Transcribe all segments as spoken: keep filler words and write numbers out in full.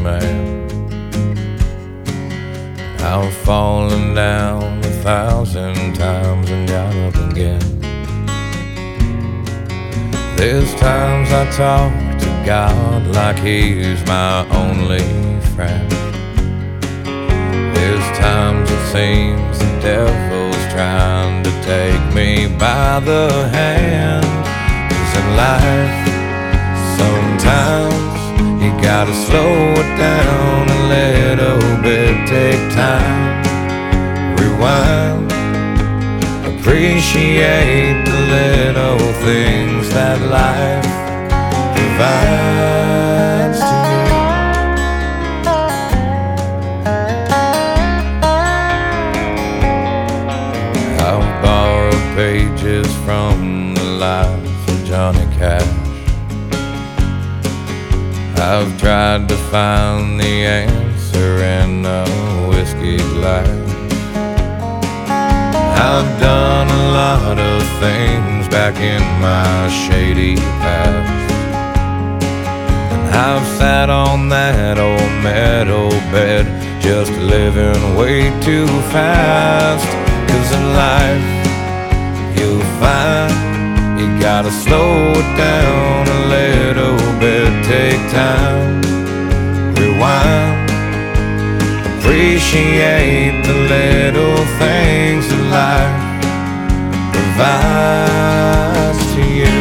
man. I've fallen down a thousand times and got up again. There's times I talk to God like He's my only friend. There's times it seems the devil's trying to take me by the hand. 'Cause in life, sometimes you gotta slow it down a little bit, take time, rewind, appreciate the little things that life provides to you. I've borrowed pages from the life of Johnny Cash. I've tried to find the answer in a whiskey glass. I've done a lot of things back in my shady past, and I've sat on that old metal bed just living way too fast. 'Cause in life you'll find you gotta slow it down a little bit, take time, rewind, appreciate the little things that life provides to you.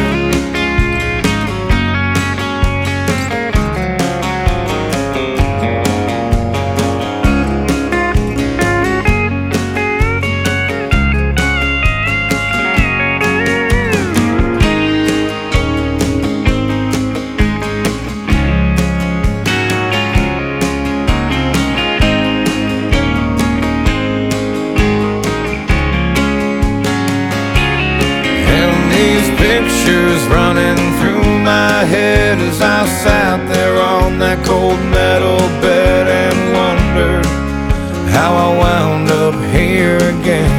Pictures running through my head as I sat there on that cold metal bed and wondered how I wound up here again.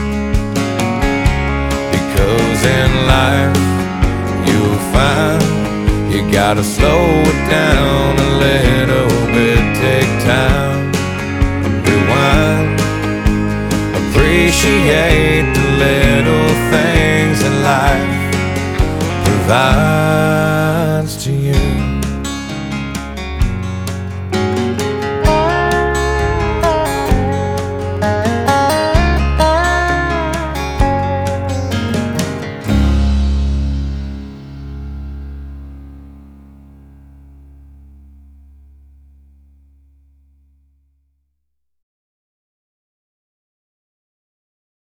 Because in life you'll find you gotta slow it down a little bit, take time, rewind, appreciate the little things in life provides to you.